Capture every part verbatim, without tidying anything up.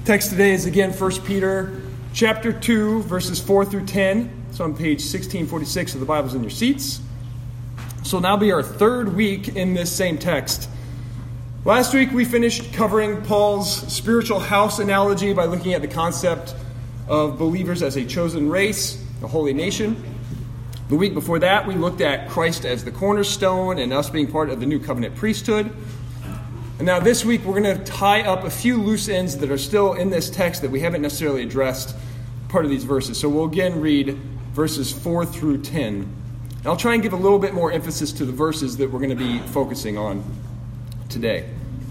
Text today is again First Peter chapter two, verses four through ten. It's on page sixteen forty-six of the Bibles in your seats. So now be our third week in this same text. Last week we finished covering Paul's spiritual house analogy by looking at the concept of believers as a chosen race, a holy nation. The week before that we looked at Christ as the cornerstone and us being part of the new covenant priesthood. And now this week we're going to tie up a few loose ends that are still in this text that we haven't necessarily addressed part of these verses. So we'll again read verses four through ten. And I'll try and give a little bit more emphasis to the verses that we're going to be focusing on today.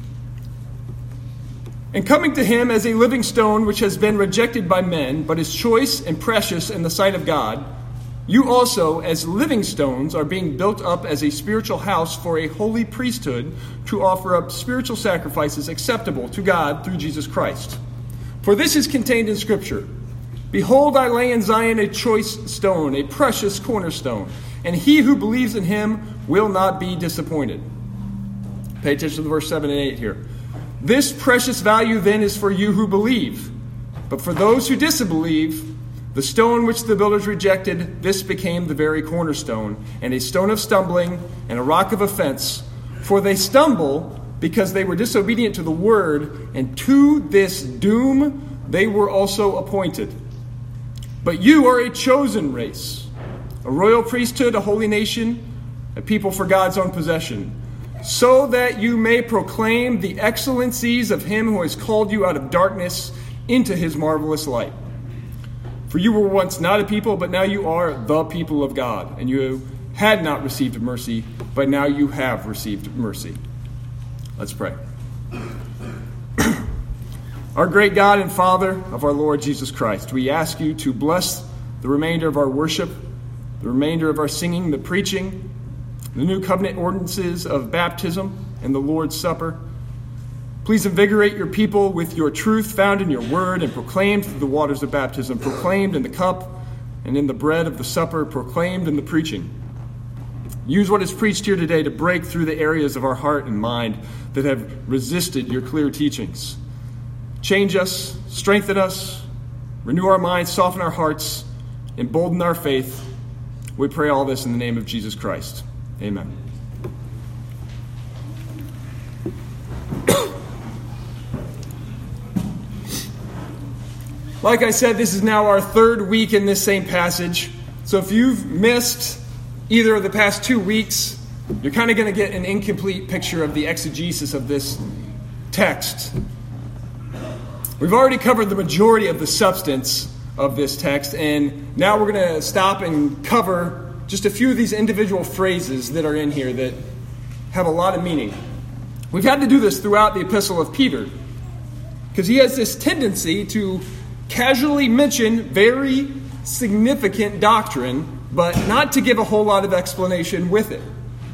And coming to him as a living stone which has been rejected by men, but is choice and precious in the sight of God, you also, as living stones, are being built up as a spiritual house for a holy priesthood to offer up spiritual sacrifices acceptable to God through Jesus Christ. For this is contained in Scripture. Behold, I lay in Zion a choice stone, a precious cornerstone, and he who believes in him will not be disappointed. Pay attention to verse seven and eight here. This precious value then is for you who believe. But for those who disbelieve, the stone which the builders rejected, this became the very cornerstone, and a stone of stumbling and a rock of offense. For they stumble because they were disobedient to the word, and to this doom they were also appointed. But you are a chosen race, a royal priesthood, a holy nation, a people for God's own possession, so that you may proclaim the excellencies of him who has called you out of darkness into his marvelous light. For you were once not a people, but now you are the people of God. And you had not received mercy, but now you have received mercy. Let's pray. Our great God and Father of our Lord Jesus Christ, we ask you to bless the remainder of our worship, the remainder of our singing, the preaching, the new covenant ordinances of baptism and the Lord's Supper. Please invigorate your people with your truth found in your word and proclaimed through the waters of baptism, proclaimed in the cup and in the bread of the supper, proclaimed in the preaching. Use what is preached here today to break through the areas of our heart and mind that have resisted your clear teachings. Change us, strengthen us, renew our minds, soften our hearts, embolden our faith. We pray all this in the name of Jesus Christ. Amen. Like I said, this is now our third week in this same passage. So if you've missed either of the past two weeks, you're kind of going to get an incomplete picture of the exegesis of this text. We've already covered the majority of the substance of this text, and now we're going to stop and cover just a few of these individual phrases that are in here that have a lot of meaning. We've had to do this throughout the epistle of Peter, because he has this tendency to casually mention very significant doctrine, but not to give a whole lot of explanation with it.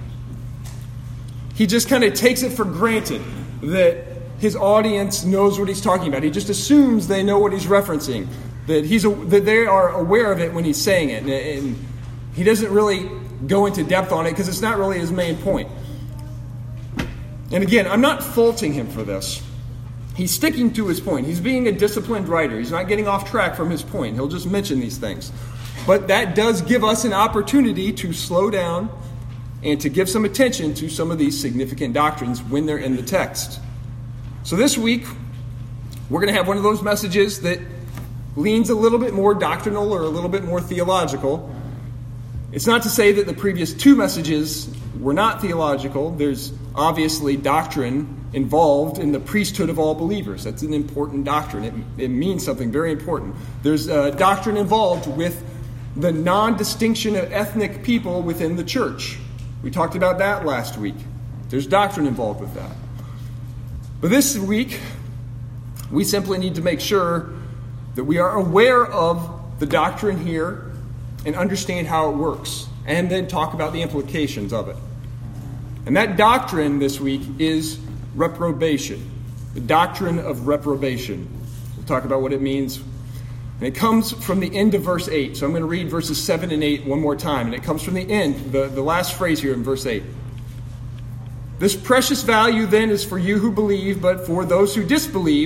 He just kind of takes it for granted that his audience knows what he's talking about. He just assumes they know what he's referencing, that he's that they are aware of it when he's saying it, and, and he doesn't really go into depth on it because it's not really his main point. And again, I'm not faulting him for this. He's sticking to his point. He's being a disciplined writer. He's not getting off track from his point. He'll just mention these things. But that does give us an opportunity to slow down and to give some attention to some of these significant doctrines when they're in the text. So this week, we're going to have one of those messages that leans a little bit more doctrinal or a little bit more theological. It's not to say that the previous two messages were not theological. There's obviously doctrine involved in the priesthood of all believers. That's an important doctrine. It, it means something very important. There's a doctrine involved with the non-distinction of ethnic people within the church. We talked about that last week. There's doctrine involved with that. But this week, we simply need to make sure that we are aware of the doctrine here and understand how it works, and then talk about the implications of it. And that doctrine this week is reprobation, the doctrine of reprobation. We'll talk about what it means. And it comes from the end of verse eight. So I'm going to read verses seven and eight one more time. And it comes from the end, the, the last phrase here in verse eight. This precious value then is for you who believe, but for those who disbelieve,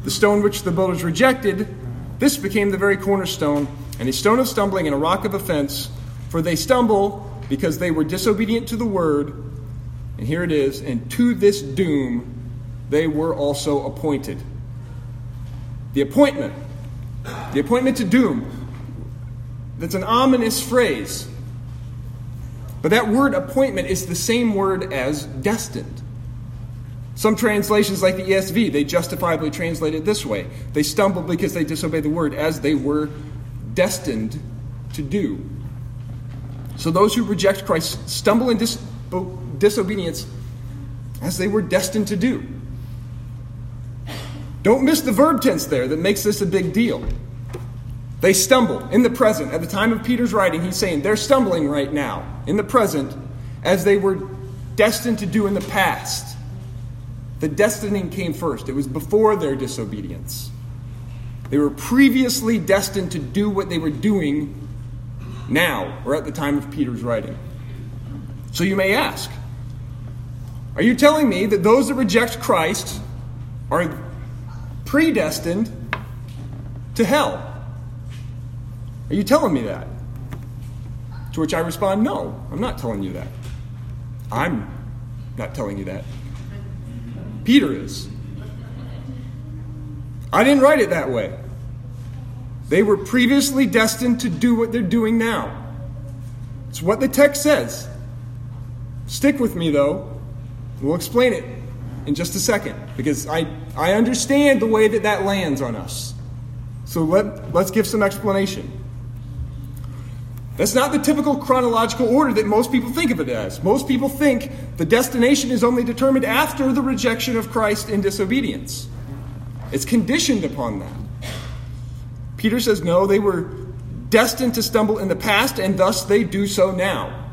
the stone which the builders rejected, this became the very cornerstone, and a stone of stumbling and a rock of offense. For they stumble because they were disobedient to the word. And here it is, and to this doom they were also appointed. The appointment. The appointment to doom. That's an ominous phrase. But that word appointment is the same word as destined. Some translations, like the E S V, they justifiably translate it this way. They stumbled because they disobeyed the word, as they were destined to do. So those who reject Christ stumble in dis- disobedience as they were destined to do. Don't miss the verb tense there that makes this a big deal. They stumble in the present. At the time of Peter's writing, he's saying they're stumbling right now, in the present, as they were destined to do in the past. The destining came first. It was before their disobedience. They were previously destined to do what they were doing now, or at the time of Peter's writing. So you may ask, are you telling me that those that reject Christ are predestined to hell? Are you telling me that? To which I respond, no, I'm not telling you that. I'm not telling you that. Peter is. I didn't write it that way. They were previously destined to do what they're doing now. It's what the text says. Stick with me, though. We'll explain it in just a second, because I, I understand the way that that lands on us. So let, let's give some explanation. That's not the typical chronological order that most people think of it as. Most people think the destination is only determined after the rejection of Christ in disobedience. It's conditioned upon that. Peter says, no, they were destined to stumble in the past, and thus they do so now.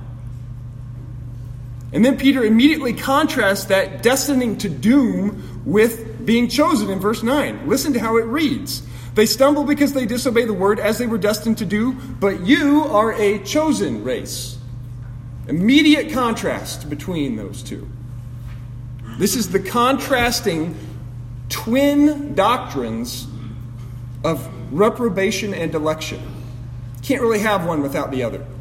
And then Peter immediately contrasts that destining to doom with being chosen in verse nine. Listen to how it reads. They stumble because they disobey the word as they were destined to do, but you are a chosen race. Immediate contrast between those two. This is the contrasting twin doctrines of reprobation and election. Can't really have one without the other.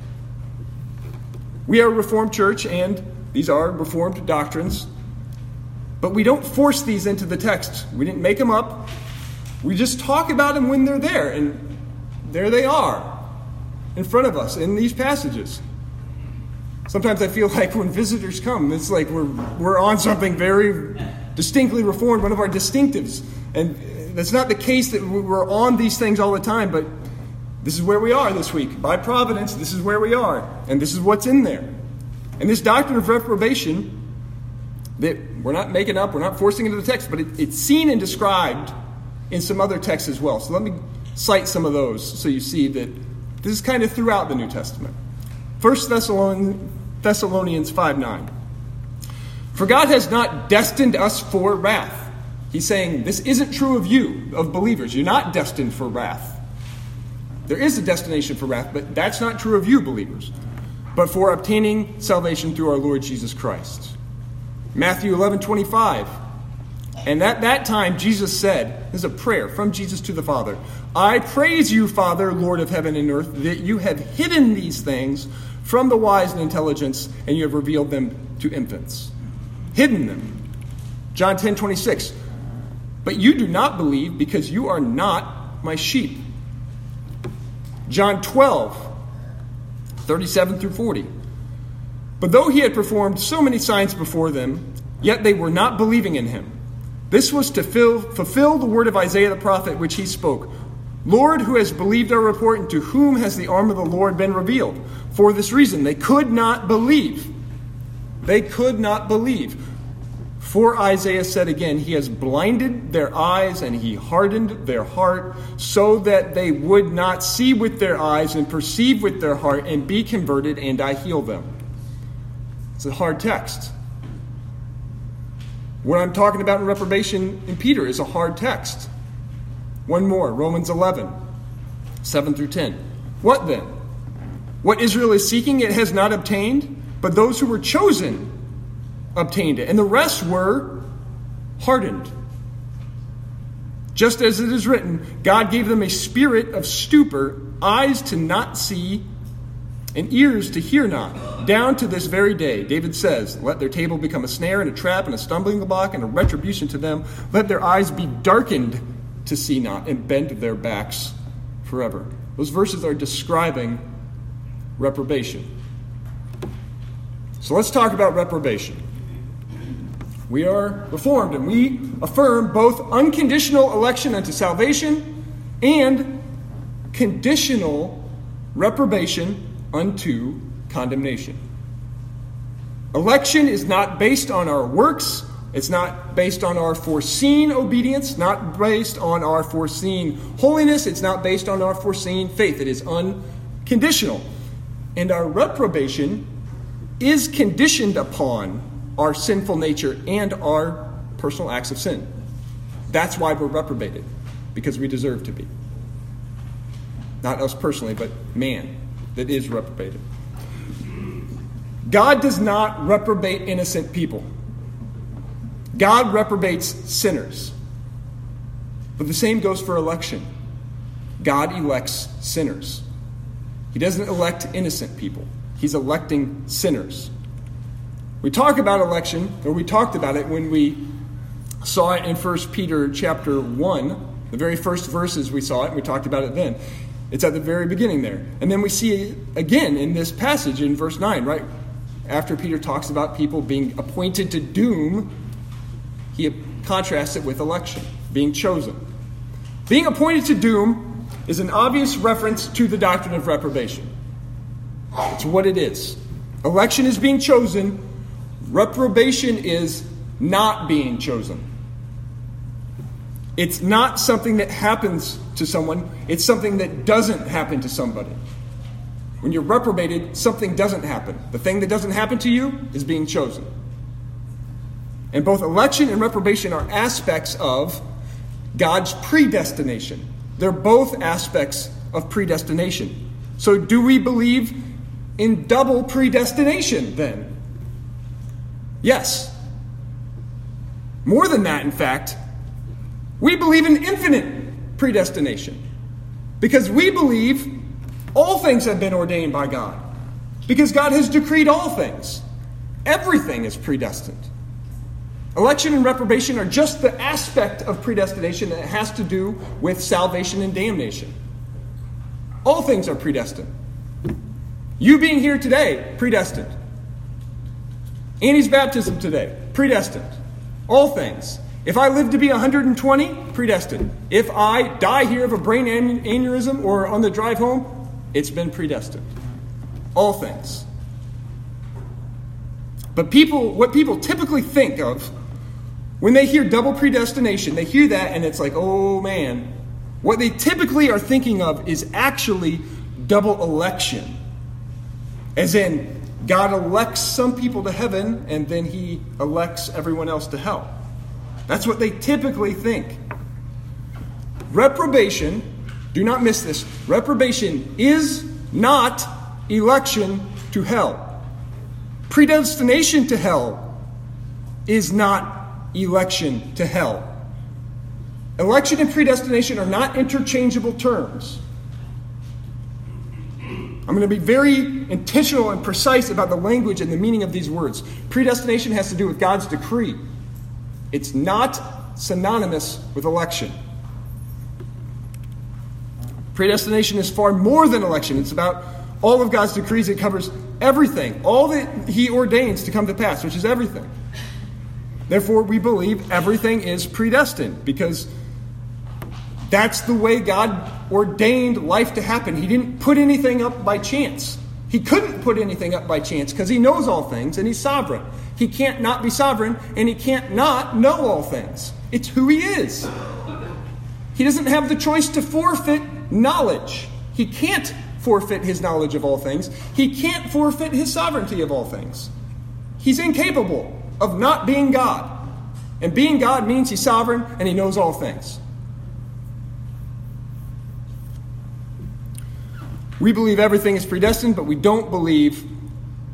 We are a Reformed church, and these are Reformed doctrines, but we don't force these into the text. We didn't make them up. We just talk about them when they're there, and there they are in front of us in these passages. Sometimes I feel like when visitors come, it's like we're we're on something very distinctly Reformed, one of our distinctives. And that's not the case that we're on these things all the time, but this is where we are this week. By providence, this is where we are, and this is what's in there. And this doctrine of reprobation that we're not making up, we're not forcing into the text, but it, it's seen and described in some other texts as well. So let me cite some of those so you see that this is kind of throughout the New Testament. First Thessalonians five nine. For God has not destined us for wrath. He's saying this isn't true of you, of believers. You're not destined for wrath. There is a destination for wrath, but that's not true of you, believers. But for obtaining salvation through our Lord Jesus Christ. Matthew eleven twenty-five. And at that time, Jesus said, this is a prayer from Jesus to the Father, I praise you, Father, Lord of heaven and earth, that you have hidden these things from the wise and intelligence, and you have revealed them to infants. Hidden them. John ten twenty-six. But you do not believe because you are not my sheep. John twelve thirty-seven through forty. But though he had performed so many signs before them, yet they were not believing in him. This was to fill, fulfill the word of Isaiah the prophet, which he spoke. Lord, who has believed our report, and to whom has the arm of the Lord been revealed? For this reason, they could not believe. They could not believe. For Isaiah said again, he has blinded their eyes and he hardened their heart, so that they would not see with their eyes and perceive with their heart and be converted, and I heal them. It's a hard text. What I'm talking about in reprobation in Peter is a hard text. One more, Romans eleven, seven through ten. What then? What Israel is seeking, it has not obtained, but those who were chosen obtained it, and the rest were hardened. Just as it is written, God gave them a spirit of stupor, eyes to not see, and ears to hear not, down to this very day. David says, let their table become a snare and a trap and a stumbling block and a retribution to them. Let their eyes be darkened to see not, and bend their backs forever. Those verses are describing reprobation. So let's talk about reprobation. We are Reformed, and we affirm both unconditional election unto salvation and conditional reprobation unto condemnation. Election is not based on our works. It's not based on our foreseen obedience, not based on our foreseen holiness. It's not based on our foreseen faith. It is unconditional. And our reprobation is conditioned upon our sinful nature and our personal acts of sin. That's why we're reprobated, because we deserve to be. Not us personally, but man that is reprobated. God does not reprobate innocent people. God reprobates sinners. But the same goes for election. God elects sinners. He doesn't elect innocent people. He's electing sinners. We talk about election, or we talked about it when we saw it in First Peter chapter one. The very first verses we saw it, and we talked about it then. It's at the very beginning there. And then we see it again in this passage in verse nine, right? After Peter talks about people being appointed to doom, he contrasts it with election, being chosen. Being appointed to doom is an obvious reference to the doctrine of reprobation. It's what it is. Election is being chosen. Reprobation is not being chosen. It's not something that happens to someone. It's something that doesn't happen to somebody. When you're reprobated, something doesn't happen. The thing that doesn't happen to you is being chosen. And both election and reprobation are aspects of God's predestination. They're both aspects of predestination. So do we believe in double predestination then? Yes. More than that, in fact, we believe in infinite predestination. Because we believe all things have been ordained by God. Because God has decreed all things. Everything is predestined. Election and reprobation are just the aspect of predestination that has to do with salvation and damnation. All things are predestined. You being here today, predestined. Annie's baptism today, predestined. All things. If I live to be one hundred twenty, predestined. If I die here of a brain aneurysm or on the drive home, it's been predestined. All things. But people, what people typically think of when they hear double predestination, they hear that and it's like, oh man. What they typically are thinking of is actually double election. As in, God elects some people to heaven and then he elects everyone else to hell. That's what they typically think. Reprobation, do not miss this, reprobation is not election to hell. Predestination to hell is not election to hell. Election and predestination are not interchangeable terms. I'm going to be very intentional and precise about the language and the meaning of these words. Predestination has to do with God's decree. It's not synonymous with election. Predestination is far more than election. It's about all of God's decrees. It covers everything, all that he ordains to come to pass, which is everything. Therefore, we believe everything is predestined because that's the way God ordained life to happen. He didn't put anything up by chance. He couldn't put anything up by chance because he knows all things and he's sovereign. He can't not be sovereign and he can't not know all things. It's who he is. He doesn't have the choice to forfeit knowledge. He can't forfeit his knowledge of all things. He can't forfeit his sovereignty of all things. He's incapable of not being God. And being God means he's sovereign and he knows all things. We believe everything is predestined, but we don't believe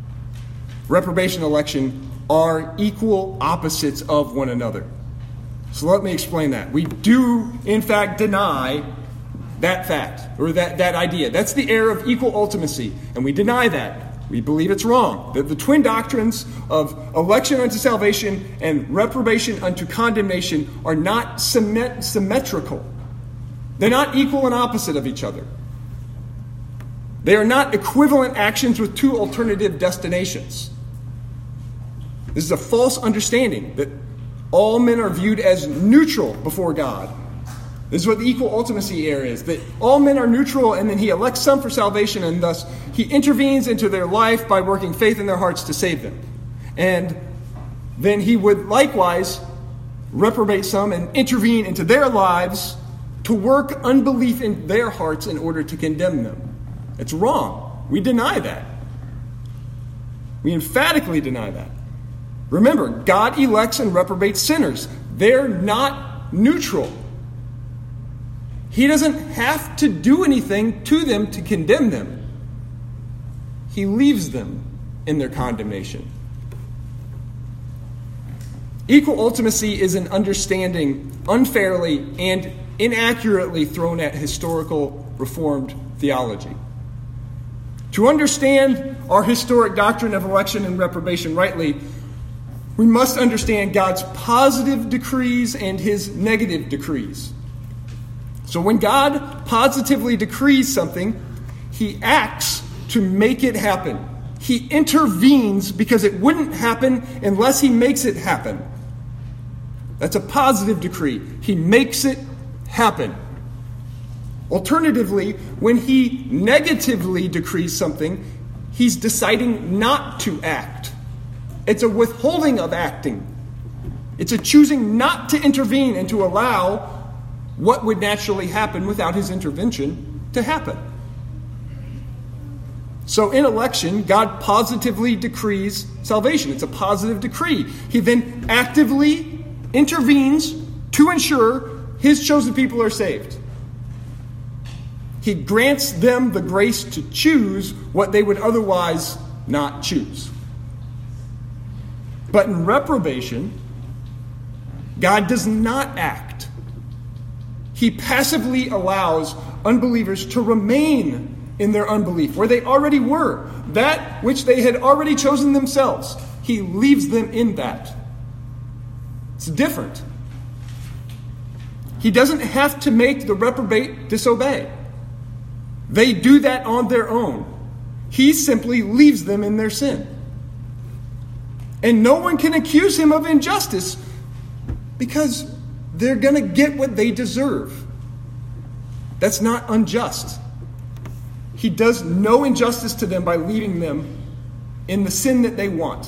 reprobation and election are equal opposites of one another. So let me explain that. We do, in fact, deny that fact, or that, that idea. That's the error of equal ultimacy, and we deny that. We believe it's wrong. That the twin doctrines of election unto salvation and reprobation unto condemnation are not symmet- symmetrical. They're not equal and opposite of each other. They are not equivalent actions with two alternative destinations. This is a false understanding that all men are viewed as neutral before God. This is what the equal ultimacy error is, that all men are neutral and then he elects some for salvation and thus he intervenes into their life by working faith in their hearts to save them. And then he would likewise reprobate some and intervene into their lives to work unbelief in their hearts in order to condemn them. It's wrong. We deny that. We emphatically deny that. Remember, God elects and reprobates sinners. They're not neutral. He doesn't have to do anything to them to condemn them. He leaves them in their condemnation. Equal ultimacy is an understanding unfairly and inaccurately thrown at historical Reformed theology. To understand our historic doctrine of election and reprobation rightly, we must understand God's positive decrees and his negative decrees. So when God positively decrees something, he acts to make it happen. He intervenes because it wouldn't happen unless he makes it happen. That's a positive decree. He makes it happen. Alternatively, when he negatively decrees something, he's deciding not to act. It's a withholding of acting. It's a choosing not to intervene and to allow what would naturally happen without his intervention to happen. So in election, God positively decrees salvation. It's a positive decree. He then actively intervenes to ensure his chosen people are saved. He grants them the grace to choose what they would otherwise not choose. But in reprobation, God does not act. He passively allows unbelievers to remain in their unbelief, where they already were, that which they had already chosen themselves. He leaves them in that. It's different. He doesn't have to make the reprobate disobey. They do that on their own. He simply leaves them in their sin. And no one can accuse him of injustice because they're going to get what they deserve. That's not unjust. He does no injustice to them by leaving them in the sin that they want.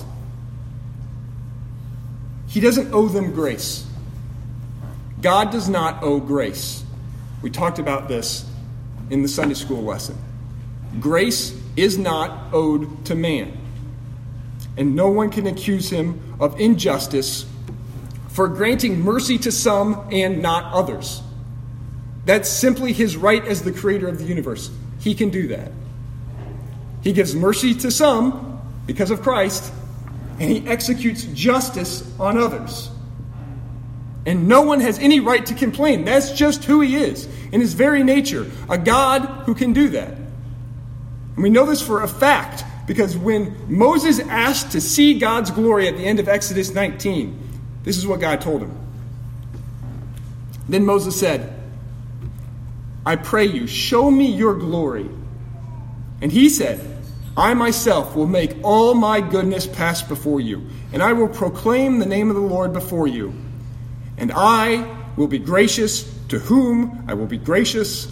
He doesn't owe them grace. God does not owe grace. We talked about this in the Sunday school lesson. Grace is not owed to man. And no one can accuse him of injustice for granting mercy to some and not others. That's simply his right as the creator of the universe. He can do that. He gives mercy to some because of Christ, and he executes justice on others. And no one has any right to complain. That's just who he is, in his very nature, a God who can do that. And we know this for a fact, because when Moses asked to see God's glory at the end of Exodus nineteen, this is what God told him. Then Moses said, I pray you, show me your glory. And he said, I myself will make all my goodness pass before you, and I will proclaim the name of the Lord before you. And I will be gracious to whom I will be gracious,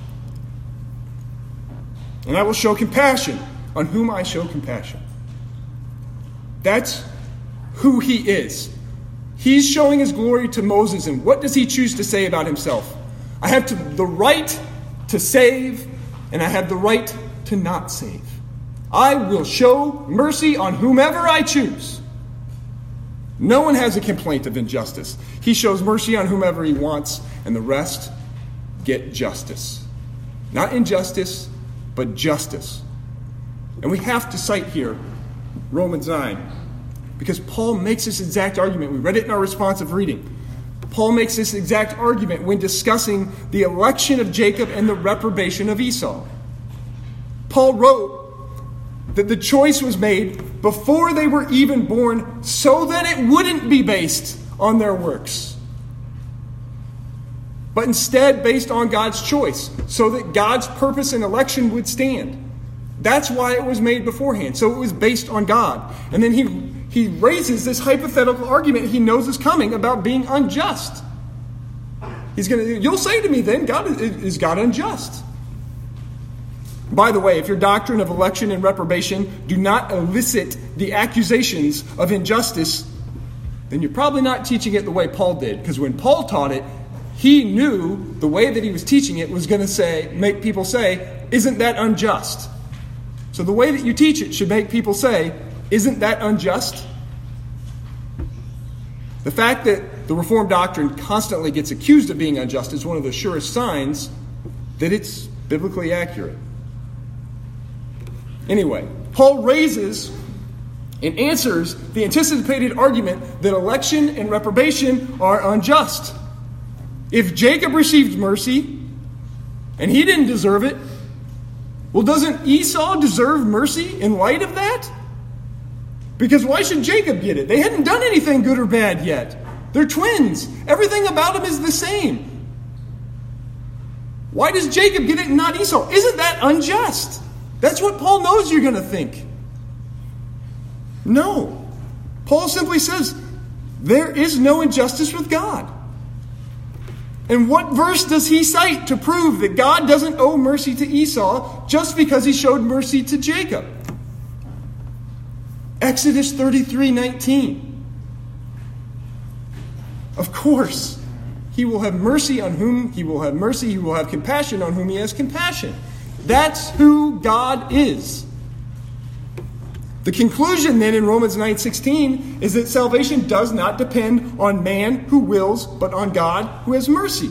and I will show compassion on whom I show compassion. That's who he is. He's showing his glory to Moses, and what does he choose to say about himself? I have to, the right to save, and I have the right to not save. I will show mercy on whomever I choose. No one has a complaint of injustice. He shows mercy on whomever he wants, and the rest get justice. Not injustice, but justice. And we have to cite here Romans nine, because Paul makes this exact argument. We read it in our responsive reading. Paul makes this exact argument when discussing the election of Jacob and the reprobation of Esau. Paul wrote that the choice was made before they were even born so that it wouldn't be based on their works, but instead based on God's choice, so that God's purpose and election would stand. That's why it was made beforehand. So it was based on God. And then he he raises this hypothetical argument he knows is coming about being unjust. He's going to, you'll say to me then, God is God unjust? By the way, if your doctrine of election and reprobation do not elicit the accusations of injustice, then you're probably not teaching it the way Paul did. Because when Paul taught it, he knew the way that he was teaching it was going to say, make people say, isn't that unjust? So the way that you teach it should make people say, isn't that unjust? The fact that the Reformed doctrine constantly gets accused of being unjust is one of the surest signs that it's biblically accurate. Anyway, Paul raises and answers the anticipated argument that election and reprobation are unjust. If Jacob received mercy and he didn't deserve it, well, doesn't Esau deserve mercy in light of that? Because why should Jacob get it? They hadn't done anything good or bad yet. They're twins. Everything about them is the same. Why does Jacob get it and not Esau? Isn't that unjust? That's what Paul knows you're going to think. No. Paul simply says, there is no injustice with God. And what verse does he cite to prove that God doesn't owe mercy to Esau just because he showed mercy to Jacob? Exodus thirty-three nineteen. Of course, he will have mercy on whom he will have mercy. He will have compassion on whom he has compassion. That's who God is. The conclusion then in Romans nine sixteen is that salvation does not depend on man who wills, but on God who has mercy.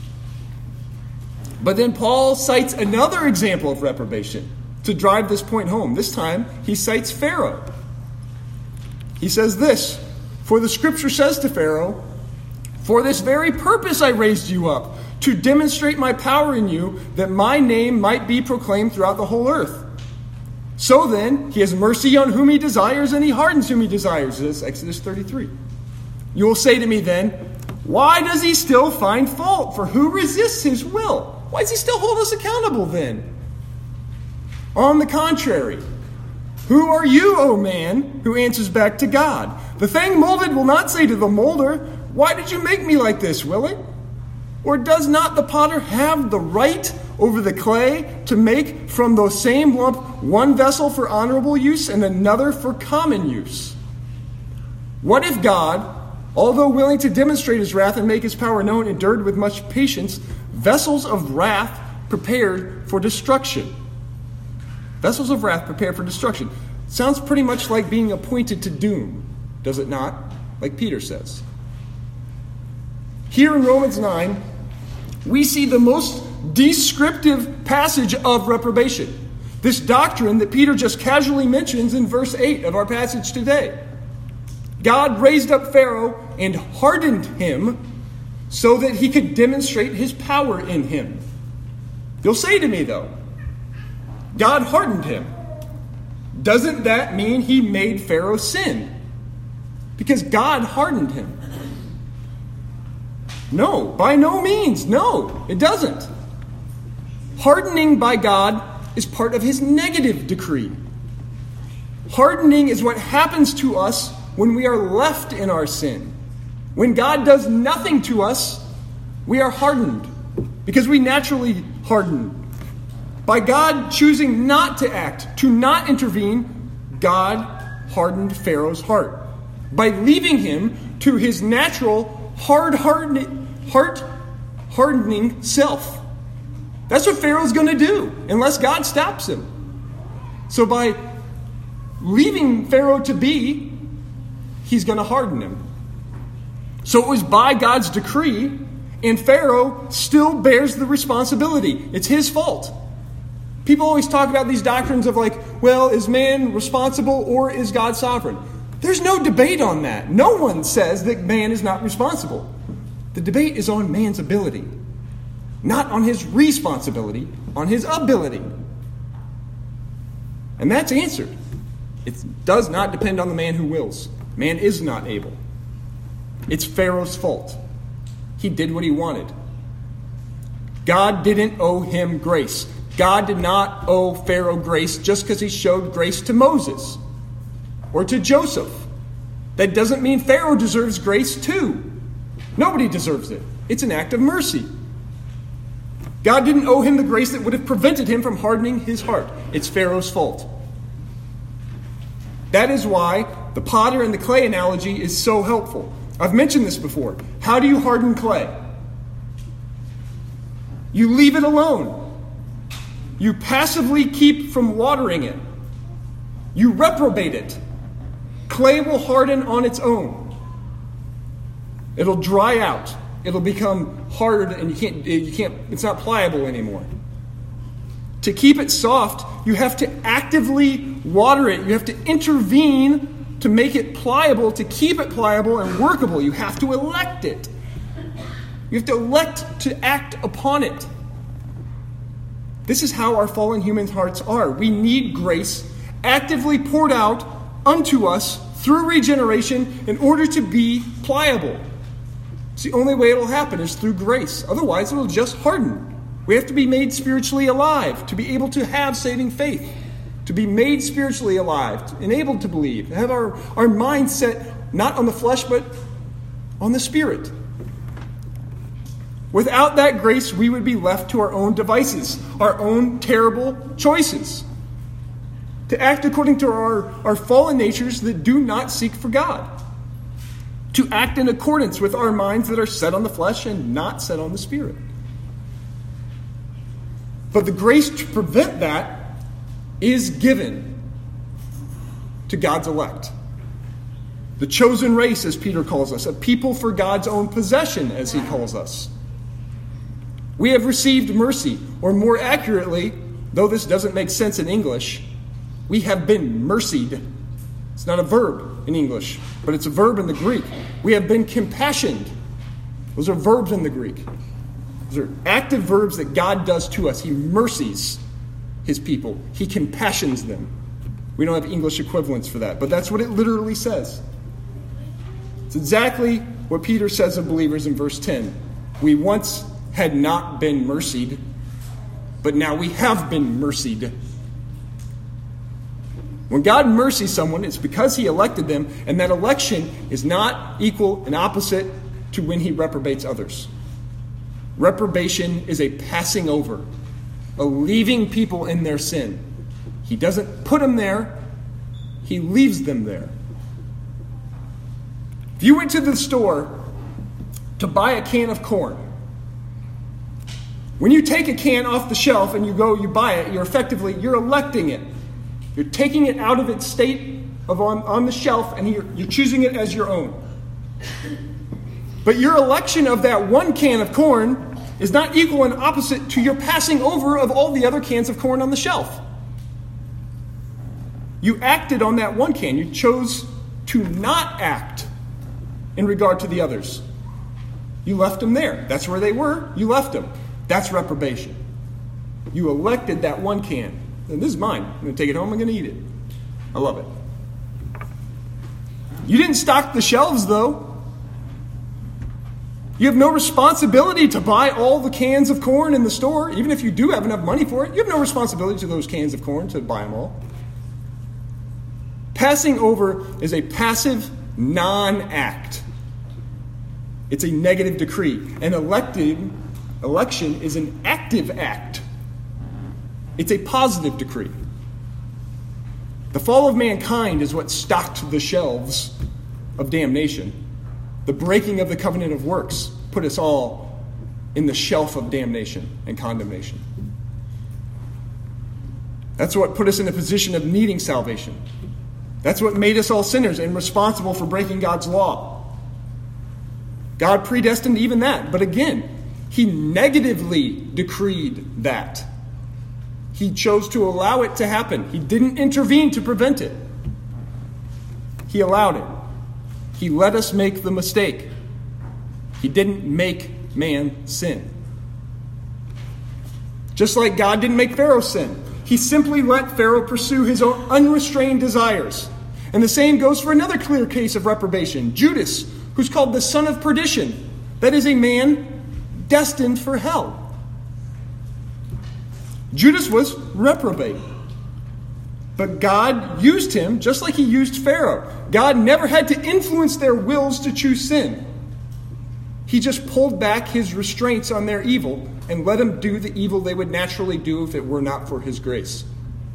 But then Paul cites another example of reprobation to drive this point home. This time he cites Pharaoh. He says this, for the scripture says to Pharaoh, for this very purpose I raised you up, to demonstrate my power in you, that my name might be proclaimed throughout the whole earth. So then, he has mercy on whom he desires, and he hardens whom he desires. This is Exodus thirty-three. You will say to me then, why does he still find fault? For who resists his will? Why does he still hold us accountable then? On the contrary, who are you, O man, who answers back to God? The thing molded will not say to the molder, why did you make me like this, will it? Or does not the potter have the right over the clay to make from the same lump one vessel for honorable use and another for common use? What if God, although willing to demonstrate his wrath and make his power known, endured with much patience vessels of wrath prepared for destruction? Vessels of wrath prepared for destruction. Sounds pretty much like being appointed to doom, does it not? Like Peter says. Here in Romans nine, we see the most descriptive passage of reprobation. This doctrine that Peter just casually mentions in verse eight of our passage today. God raised up Pharaoh and hardened him so that he could demonstrate his power in him. You'll say to me, though, God hardened him. Doesn't that mean he made Pharaoh sin? Because God hardened him. No, by no means. No, it doesn't. Hardening by God is part of his negative decree. Hardening is what happens to us when we are left in our sin. When God does nothing to us, we are hardened because we naturally harden. By God choosing not to act, to not intervene, God hardened Pharaoh's heart by leaving him to his natural hard hardening, heart hardening self. That's what Pharaoh's going to do unless God stops him. So by leaving Pharaoh to be, he's going to harden him. So it was by God's decree, and Pharaoh still bears the responsibility. It's his fault. People always talk about these doctrines of like, well, is man responsible or is God sovereign? There's no debate on that. No one says that man is not responsible. The debate is on man's ability, not on his responsibility, on his ability. And that's answered. It does not depend on the man who wills. Man is not able. It's Pharaoh's fault. He did what he wanted. God didn't owe him grace. God did not owe Pharaoh grace just because he showed grace to Moses or to Joseph. That doesn't mean Pharaoh deserves grace too. Nobody deserves it. It's an act of mercy. God didn't owe him the grace that would have prevented him from hardening his heart. It's Pharaoh's fault. That is why the potter and the clay analogy is so helpful. I've mentioned this before. How do you harden clay? You leave it alone. You passively keep from watering it. You reprobate it. Clay will harden on its own. It'll dry out. It'll become hard, and you can't, you can't, it's not pliable anymore. To keep it soft, you have to actively water it. You have to intervene to make it pliable, to keep it pliable and workable. You have to elect it. You have to elect to act upon it. This is how our fallen human hearts are. We need grace actively poured out unto us through regeneration in order to be pliable. It's the only way it'll happen is through grace. Otherwise, it'll just harden. We have to be made spiritually alive to be able to have saving faith, to be made spiritually alive, enabled to believe, to have our, our mind set not on the flesh, but on the Spirit. Without that grace, we would be left to our own devices, our own terrible choices, to act according to our, our fallen natures that do not seek for God, to act in accordance with our minds that are set on the flesh and not set on the Spirit. But the grace to prevent that is given to God's elect. The chosen race, as Peter calls us, a people for God's own possession, as he calls us. We have received mercy, or more accurately, though this doesn't make sense in English, we have been mercied. It's not a verb in English, but it's a verb in the Greek. We have been compassioned. Those are verbs in the Greek. Those are active verbs that God does to us. He mercies his people. He compassions them. We don't have English equivalents for that, but that's what it literally says. It's exactly what Peter says of believers in verse ten. We once had not been mercied, but now we have been mercied. When God mercies someone, it's because he elected them, and that election is not equal and opposite to when he reprobates others. Reprobation is a passing over, a leaving people in their sin. He doesn't put them there, he leaves them there. If you went to the store to buy a can of corn, when you take a can off the shelf and you go, you buy it, you're effectively, you're electing it. You're taking it out of its state of on, on the shelf and you're, you're choosing it as your own. But your election of that one can of corn is not equal and opposite to your passing over of all the other cans of corn on the shelf. You acted on that one can. You chose to not act in regard to the others. You left them there. That's where they were. You left them. That's reprobation. You elected that one can. And this is mine. I'm going to take it home. I'm going to eat it. I love it. You didn't stock the shelves, though. You have no responsibility to buy all the cans of corn in the store. Even if you do have enough money for it, you have no responsibility to those cans of corn to buy them all. Passing over is a passive non-act. It's a negative decree. An elected election is an active act. It's a positive decree. The fall of mankind is what stocked the shelves of damnation. The breaking of the covenant of works put us all in the shelf of damnation and condemnation. That's what put us in a position of needing salvation. That's what made us all sinners and responsible for breaking God's law. God predestined even that. But again, he negatively decreed that. He chose to allow it to happen. He didn't intervene to prevent it. He allowed it. He let us make the mistake. He didn't make man sin. Just like God didn't make Pharaoh sin. He simply let Pharaoh pursue his own unrestrained desires. And the same goes for another clear case of reprobation. Judas, who's called the son of perdition. That is a man destined for hell. Judas was reprobate. But God used him just like he used Pharaoh. God never had to influence their wills to choose sin. He just pulled back his restraints on their evil and let them do the evil they would naturally do if it were not for his grace.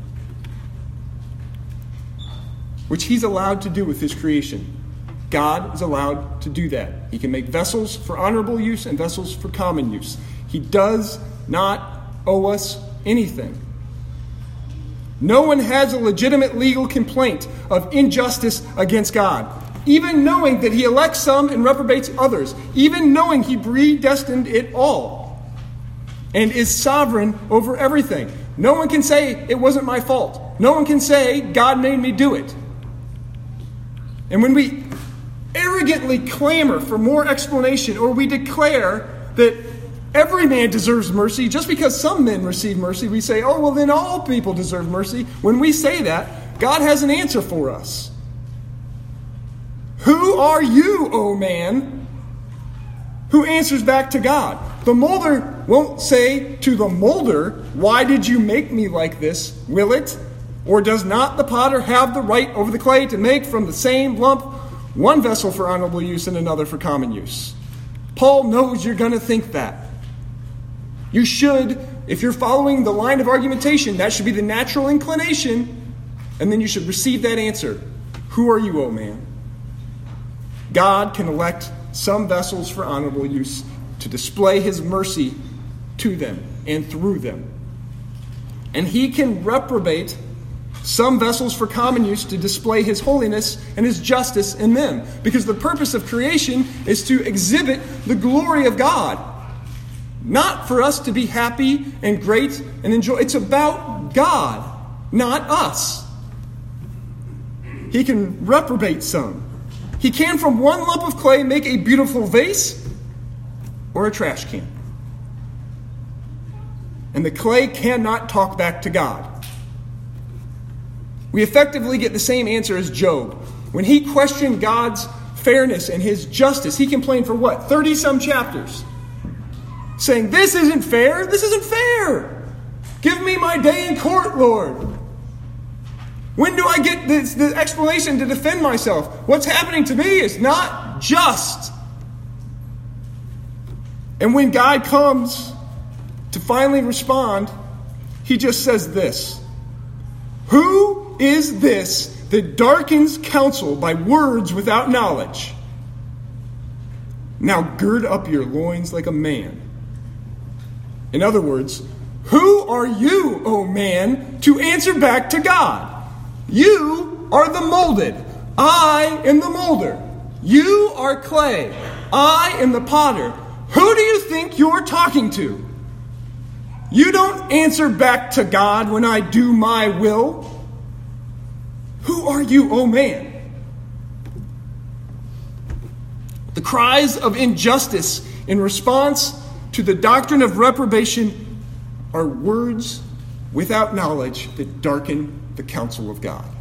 Which he's allowed to do with his creation. God is allowed to do that. He can make vessels for honorable use and vessels for common use. He does not owe us anything. No one has a legitimate legal complaint of injustice against God. Even knowing that he elects some and reprobates others. Even knowing he predestined it all. And is sovereign over everything. No one can say it wasn't my fault. No one can say God made me do it. And when we arrogantly clamor for more explanation, or we declare that every man deserves mercy, just because some men receive mercy, we say, oh, well, then all people deserve mercy. When we say that, God has an answer for us. Who are you, O man, who answers back to God? The molder won't say to the molder, why did you make me like this, will it? Or does not the potter have the right over the clay to make from the same lump one vessel for honorable use and another for common use? Paul knows you're going to think that. You should, if you're following the line of argumentation, that should be the natural inclination, and then you should receive that answer. Who are you, O man? God can elect some vessels for honorable use to display his mercy to them and through them. And he can reprobate some vessels for common use to display his holiness and his justice in them. Because the purpose of creation is to exhibit the glory of God. Not for us to be happy and great and enjoy. It's about God, not us. He can reprobate some. He can, from one lump of clay, make a beautiful vase or a trash can. And the clay cannot talk back to God. We effectively get the same answer as Job. When he questioned God's fairness and his justice, he complained for what? thirty-some chapters. Saying, this isn't fair. This isn't fair. Give me my day in court, Lord. When do I get this, the explanation to defend myself? What's happening to me is not just. And when God comes to finally respond, he just says this. Who is this that darkens counsel by words without knowledge? Now gird up your loins like a man. In other words, who are you, O man, to answer back to God? You are the molded. I am the molder. You are clay. I am the potter. Who do you think you're talking to? You don't answer back to God when I do my will. Who are you, O man? The cries of injustice in response to the doctrine of reprobation are words without knowledge that darken the counsel of God.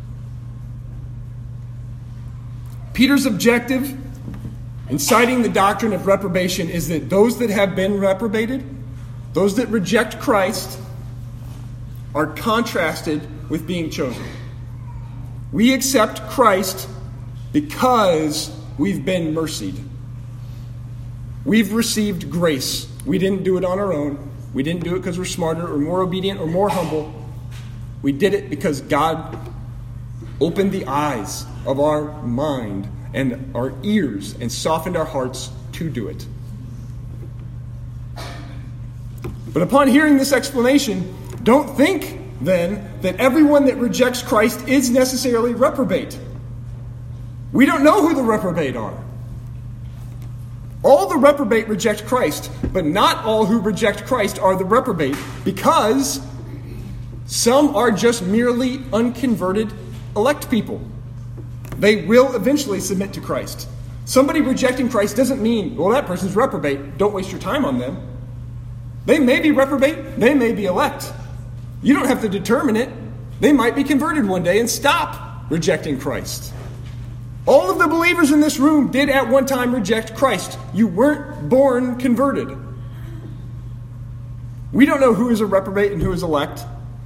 Peter's objective in citing the doctrine of reprobation is that those that have been reprobated, those that reject Christ, are contrasted with being chosen. We accept Christ because we've been mercied. We've received grace. We didn't do it on our own. We didn't do it because we're smarter or more obedient or more humble. We did it because God opened the eyes of our mind and our ears and softened our hearts to do it. But upon hearing this explanation, don't think then that everyone that rejects Christ is necessarily reprobate. We don't know who the reprobate are. All the reprobate reject Christ, but not all who reject Christ are the reprobate, because some are just merely unconverted elect people. They will eventually submit to Christ. Somebody rejecting Christ doesn't mean, well, that person's reprobate. Don't waste your time on them. They may be reprobate. They may be elect. You don't have to determine it. They might be converted one day and stop rejecting Christ. All of the believers in this room did at one time reject Christ. You weren't born converted. We don't know who is a reprobate and who is elect.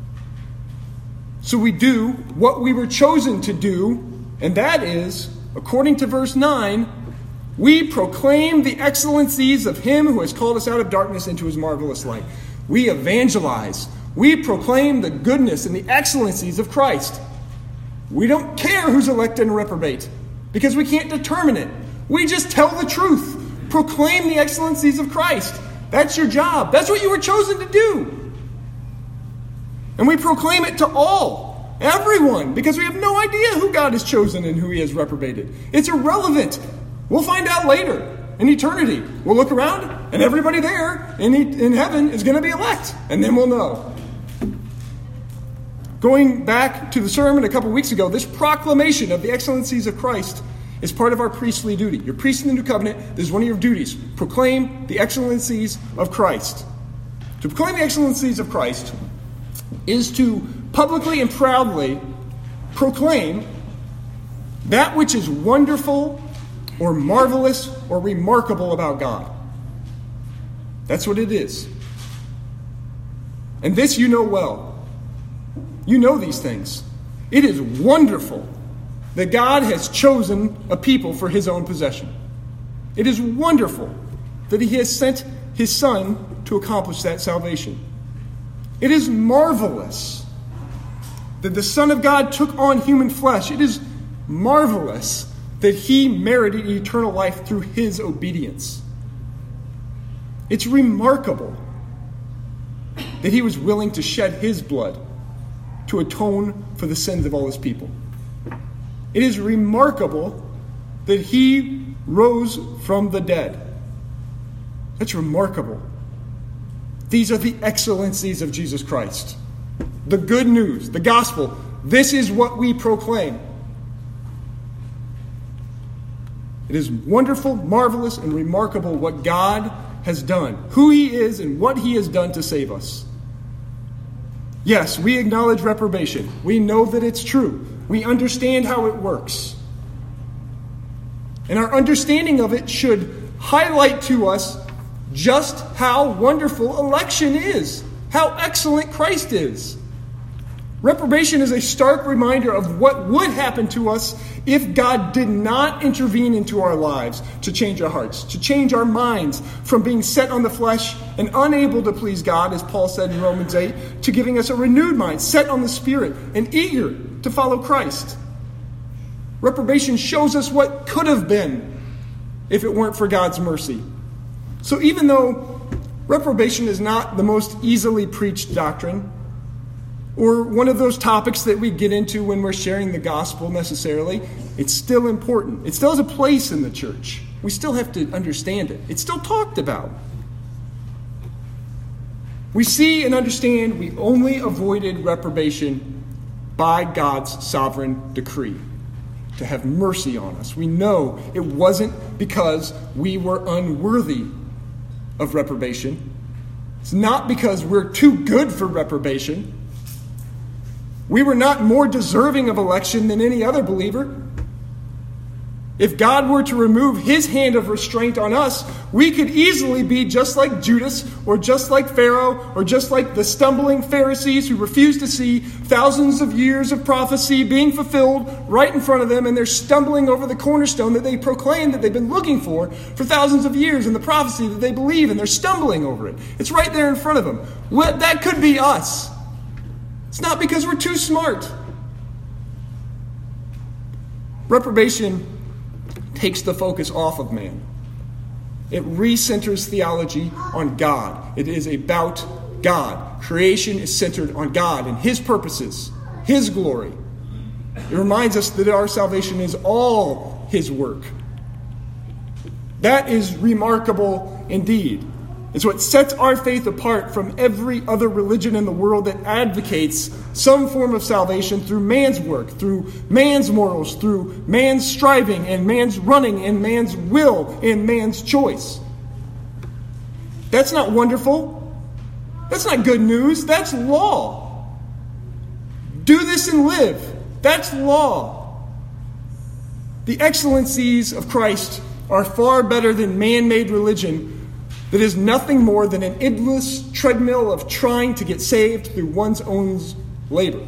So we do what we were chosen to do, and that is, according to verse nine, we proclaim the excellencies of him who has called us out of darkness into his marvelous light. We evangelize. We proclaim the goodness and the excellencies of Christ. We don't care who's elect and reprobate because we can't determine it. We just tell the truth. Proclaim the excellencies of Christ. That's your job. That's what you were chosen to do. And we proclaim it to all, everyone, because we have no idea who God has chosen and who he has reprobated. It's irrelevant. We'll find out later in eternity. We'll look around and everybody there in, in heaven is going to be elect. And then we'll know. Going back to the sermon a couple weeks ago, this proclamation of the excellencies of Christ is part of our priestly duty. You're priest in the new covenant. This is one of your duties. Proclaim the excellencies of Christ. To proclaim the excellencies of Christ is to publicly and proudly proclaim that which is wonderful or marvelous or remarkable about God. That's what it is. And this you know well. You know these things. It is wonderful that God has chosen a people for his own possession. It is wonderful that he has sent his Son to accomplish that salvation. It is marvelous that the Son of God took on human flesh. It is marvelous that he merited eternal life through his obedience. It's remarkable that he was willing to shed his blood to atone for the sins of all his people. It is remarkable that he rose from the dead. That's remarkable. These are the excellencies of Jesus Christ. The good news, the gospel. This is what we proclaim. It is wonderful, marvelous, and remarkable what God has done, who he is, and what he has done to save us. Yes, we acknowledge reprobation. We know that it's true. We understand how it works. And our understanding of it should highlight to us just how wonderful election is, how excellent Christ is. Reprobation is a stark reminder of what would happen to us if God did not intervene into our lives to change our hearts, to change our minds from being set on the flesh and unable to please God, as Paul said in Romans eight, to giving us a renewed mind, set on the Spirit, and eager to follow Christ. Reprobation shows us what could have been if it weren't for God's mercy. So even though reprobation is not the most easily preached doctrine, or one of those topics that we get into when we're sharing the gospel necessarily, it's still important. It still has a place in the church. We still have to understand it. It's still talked about. We see and understand we only avoided reprobation by God's sovereign decree to have mercy on us. We know it wasn't because we were unworthy of reprobation. It's not because we're too good for reprobation. We were not more deserving of election than any other believer. If God were to remove his hand of restraint on us, we could easily be just like Judas, or just like Pharaoh, or just like the stumbling Pharisees who refused to see thousands of years of prophecy being fulfilled right in front of them, and they're stumbling over the cornerstone that they proclaim that they've been looking for for thousands of years, and the prophecy that they believe, and they're stumbling over it. It's right there in front of them. Well, that could be us. It's not because we're too smart. Reprobation takes the focus off of man. It recenters theology on God. It is about God. Creation is centered on God and his purposes, his glory. It reminds us that our salvation is all his work. That is remarkable indeed. It's what sets our faith apart from every other religion in the world that advocates some form of salvation through man's work, through man's morals, through man's striving and man's running and man's will and man's choice. That's not wonderful. That's not good news. That's law. Do this and live. That's law. The excellencies of Christ are far better than man-made religion that is nothing more than an endless treadmill of trying to get saved through one's own labor.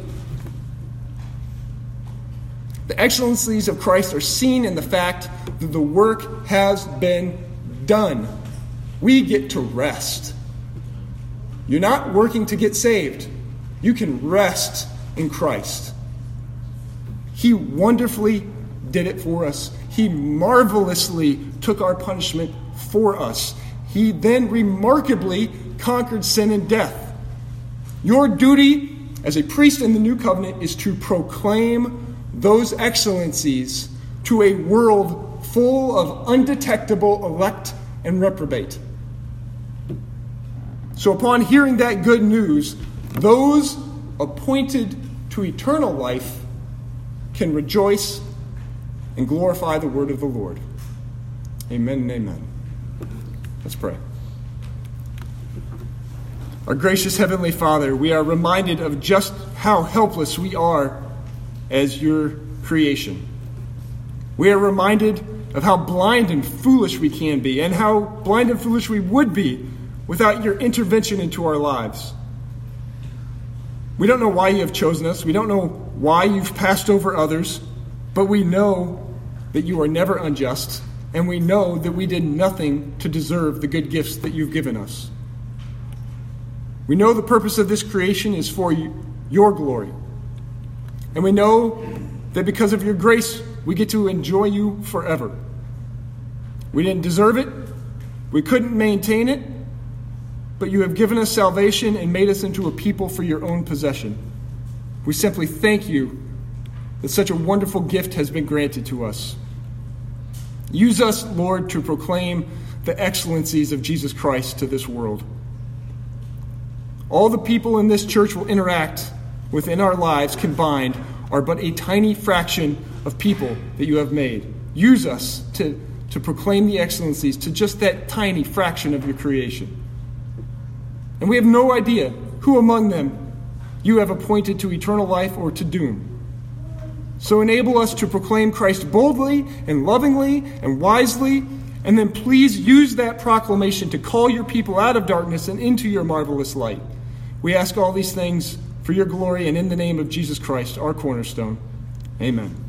The excellencies of Christ are seen in the fact that the work has been done. We get to rest. You're not working to get saved. You can rest in Christ. He wonderfully did it for us. He marvelously took our punishment for us. He then remarkably conquered sin and death. Your duty as a priest in the new covenant is to proclaim those excellencies to a world full of undetectable elect and reprobate. So upon hearing that good news, those appointed to eternal life can rejoice and glorify the word of the Lord. Amen and amen. Let's pray. Our gracious Heavenly Father, we are reminded of just how helpless we are as your creation. We are reminded of how blind and foolish we can be, and how blind and foolish we would be without your intervention into our lives. We don't know why you have chosen us. We don't know why you've passed over others, but we know that you are never unjust. And we know that we did nothing to deserve the good gifts that you've given us. We know the purpose of this creation is for your glory. And we know that because of your grace, we get to enjoy you forever. We didn't deserve it. We couldn't maintain it. But you have given us salvation and made us into a people for your own possession. We simply thank you that such a wonderful gift has been granted to us. Use us, Lord, to proclaim the excellencies of Jesus Christ to this world. All the people in this church will interact within our lives combined are but a tiny fraction of people that you have made. Use us to, to proclaim the excellencies to just that tiny fraction of your creation. And we have no idea who among them you have appointed to eternal life or to doom. So enable us to proclaim Christ boldly and lovingly and wisely, and then please use that proclamation to call your people out of darkness and into your marvelous light. We ask all these things for your glory and in the name of Jesus Christ, our cornerstone. Amen.